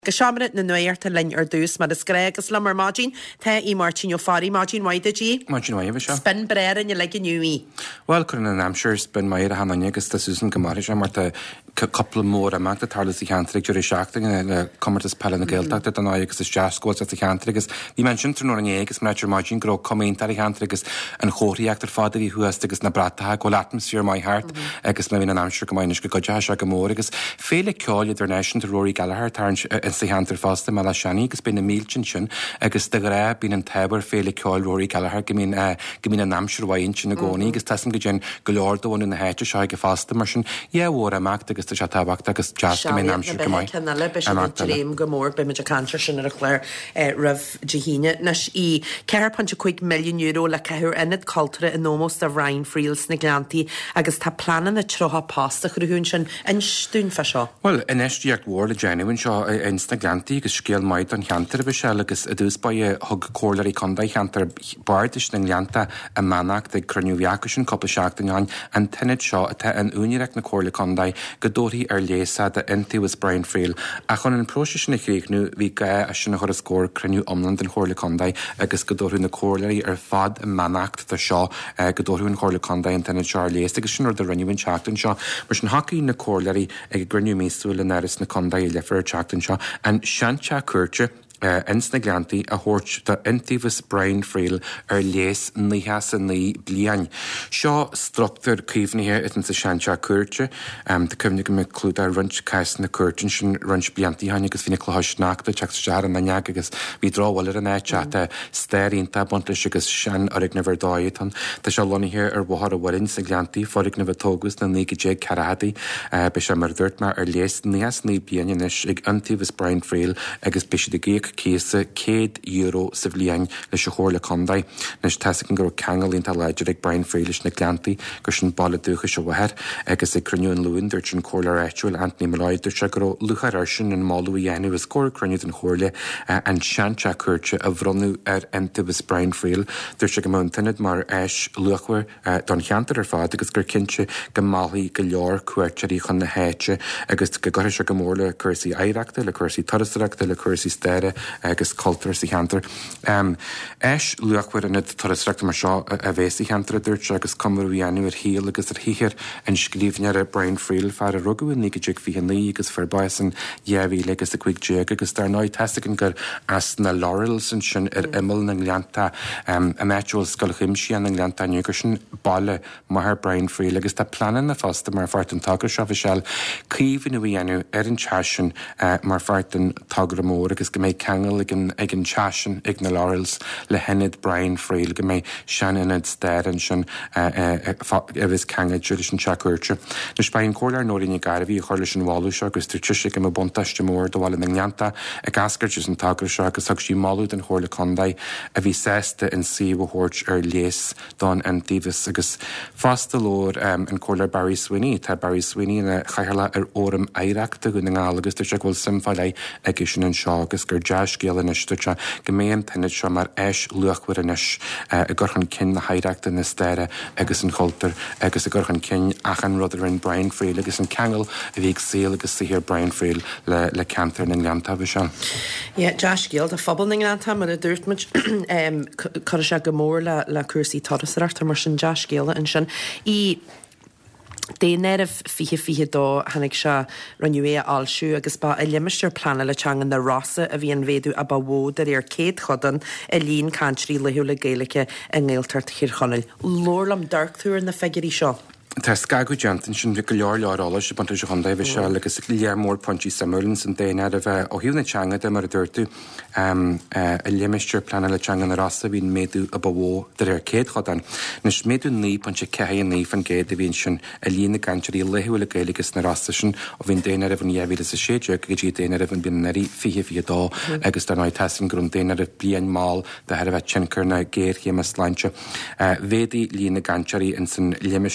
Geshamret na nuirta lein dús mar is grégus le mar mágin te í Martin Fari mágin waidetí Martin Waidetí Spin breir in le nui. Well kun an amsure spin mai a hanne agus ta Susan Gamarish mar couple mór amach de tarlas í chantrig jurí seachting in commertas pell na Gaeltacht an agus is jazzscoils at chantrig agus vi mentioned tru an agus mar margin gro commentar chantrig agus an chóriachtar fader í huas agus na brata go atmosphere my heart agus me an amsure gomainish go jash go mór agus féle ceol international Rory Gallagher tarn sa hantar fásta me seanní agus bin na míltin sin agus de ré bín an tebar féle ceol Rory Gallagher gomín an amsure wain sin na gcónaí agus tasam go gin go leordóin in na héite se go fásta mar sin war amach agus tá tabhacht agus jazz go mé amsure go mai. Canale be dream go mór be a cancer sin ar a chléir rah jihíine nas í €4.5 million le ceithir inad cultúra in nómos a Ryan Friels na Glantaí agus tá planan na trocha pasta chuún sin in stún fa seo. Well, in estiacht war le genuine seo in na Glantaí agus scéal maid an cheantar be se agus a dús ba thug cólarí condaí cheantar bardis na Glanta a manach de cruniú viacusin coppla seachtain an tinid seo a an únireach na cóla condaí go dóthaí ar léasa de inti was Brian Friel a chun an prósis na chríicnú bhí ga a sinna chur a scór cruniú omland an chóla condaí agus go dóthaí na cólarí ar fad a manacht de seo go dóthaí an chóla condaí an tinid seo ar léasa agus sin ar de rinneúin seachtain seo mar sin hacaí na cólarí ag gruniú mísú le neris na condaí lefar seachtain seo an seanse cuirte ins na Glantaí a hort de intífas Brian Friel ar lés níhas a ní blian. Seo structur cífnithe it an sa seanse cuirte de cymnig me clúd a runch cais na curtin sin runch bliantaí hain agus fina chluhasnachta teach sear an naneag agus bhí dráhil an éte stérínta bontas agus sean arig na verdáid an Tá se lonithe ar bhhar a bhhainn sa Glantaí forig na bhtógus na níige caradaí be se mar dúirt mar ar lés níhas ní blianis ag intífas Brian Friel agus bisi de géic céasa €100 sa bhliain leis a chóirla condaí. Nes teasacin gur cheangal ínta leidir ag Brian Friel na Glantaí gur sin balla dúcha se bhair agus ag cruniú an luúin dúirt sin cóla réitiúil Anthony Malloy dúirt se gur luchar ar sin an máú dhéanú is cóir cruniú an chóirla an seanse cuirte a bhronú ar intífas Brian Friel dúirt se go mún tinid mar éis luchhar don cheantar ar fád agus gur cinse go málaí go leor cuairteí chun na héite agus go goir se go mórla cursaí éireachta le cursaí tarasreachta le cursaí stéire agus cultúr sa cheantar. Eis luachhar in tarasreachta mar seo a bhés sa cheantar dúirt agus cumú dhéanú ar híal agus ar híhir an scríbnear a Brian Friel fear a rugú ní go fi an lí agus ferbáis an dhéhí legus a cuiig agus dar náid teasacin gur as na laurels an sin ar imil na Glanta a meúil scolachimsí an na Glanta nugur sin balle mar Brian Friel agus tá planan na fásta mar fart an tagar seo bhisiil cíomhann a dhéanú ar an teasin mar fart an tagra mór agus go méid cheangal ag an teasin ag na laurels le hennid Brian Friel go méid seananid stéir an sin a bhís cheanga dúidir sin teacuirte. Nus bain cólar nóirí garbhí chuirla sin bháú seo agus tú tuise go buntaiste mór do bhil na Glanta ag ascairt an tagra seo agus thug sí máú an chóirla condaí a bhí sésta in siomhthóirt ar lés don intífas agus fásta lór an cólar Barry Sweeney tá Barry Sweeney na chaithla ar óram éireachta go na ngála agus tú se bhfuil simfáile ag sin an seo agus gur jazz scéal inis dúirte go méon tinid seo mar éis luachhar inis a gurchan cin na haireachta na stéire agus an cultúr agus a gurchan cin achan rudidir in Brian Friel agus an cheangal a bhíh síl agus sihir Brian Friel le cantar na Glanta bhí sean. Jazz scéal a fphobal na Glanta mar a dúirtmuid chu se go mór le cuasaí tarasreachta mar sin jazz scéala an sin í Déanaar fihe dó hanig se ranniué allsú agus ba a limimiir plana le teangan na rasa a bhíon véadú a bhódar ar céad chodan a líon country lehiú le géalacha a ggéaltart chiirchonil. Lórlam darkúir na figurí seo. Tá scagu jantan sin bhí go leorlárála se bananta se chundaibh se agus léar mór pontí samúlinn san déanaar a bheith ó hiúna teanga de mar a dúirtu a limimiir plana le teangan na rasa bhín méadú a bhó ar céad chodan. Nus méadú ní pontse cehéan ní fan géad a bhíon sin a líonna gantirí lehiú le géalagus na rasa sin ó bhín déanaar a bhn éhhíle sa séide go dtí déanaar a bhn binnarí fihe dó agus dar náid tesin grún déanaar a blian máil de ar a bheith tincur na géirchéime sláinte. Védaí líonna gantirí in san limimiir sin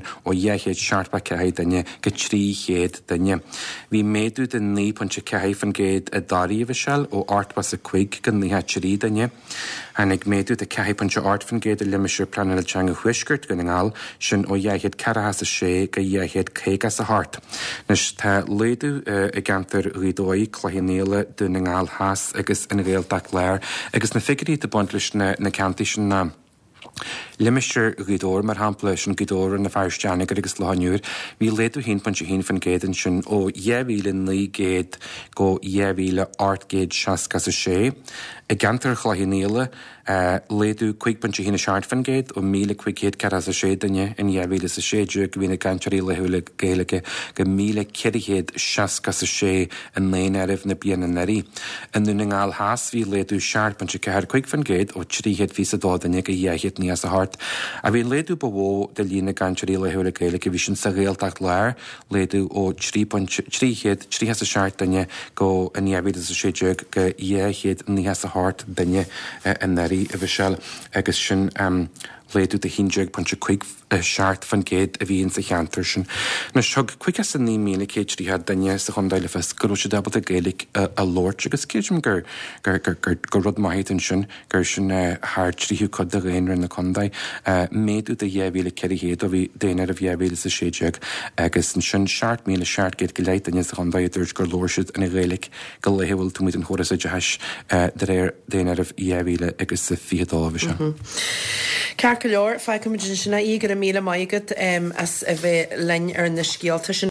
ó dhéhéad seartpa cehaid danne go 300 danne. Bhí méadú den 9.5 fan géad a daríomh sell ó artpa sa chuig gan níthe trí danne. Hannig méadú de 5.8 fan géad a limisir planil teanga huisgurt gan ngáil sin ó dhéhéad carahas a sé go dhéhéad cégas a hart. Nes tá léadú i gantar ridóí chluhinnéile duna ngáil has agus in réaltach léir agus na figurí de buint leis na cantaí sin ná. Limisir ridóir mar hampla sin gidóir na feirsteannig agus láhanúr, bhí léadú 1.1 fan géad sin ó 9,900 géad go 9,860 a sé. I gantar chluhinnéile léadú 5.1 seart fan géad ó 1,500 caras a sé danne in 9,000 go bhína gantarí lethúla géalaige go 1,560 a sé in léanaribh na bíana narí. In nuna ngáil has bhí léadú 6.4 fan géad ó 300 dádanne go 10 níos a hart. A bhí léadú bhó de lína gantarí lethúla géalaige bhí sin sa réaltacht léir léadú ó 300 seart danne go in 9,000 go 10 níos a hart danne in narí a bhishel agus sin léadú de 1.5 seart fan géad a bhíon sa cheantar sin. Na seog cuigas san 9,000 danne sa chundaile fes go sé dabal a géalaigh a lórt agus céidim gur rud maithid sin gur sin thar tríú cod a réanra na chundaid méadú de 9,000 a bhí déanaar a 9,000 agus sin seart míle seart géad go leit danne sa chundaid dúirt gur lórsid in réalaigh go lehéhfuil tú muid an chóras a deis de réir déanaar a 9,000 agus sa 4 se. Cear go leor, feicim sinna ígur a míle maigad as a bheith lein ar na scialta sin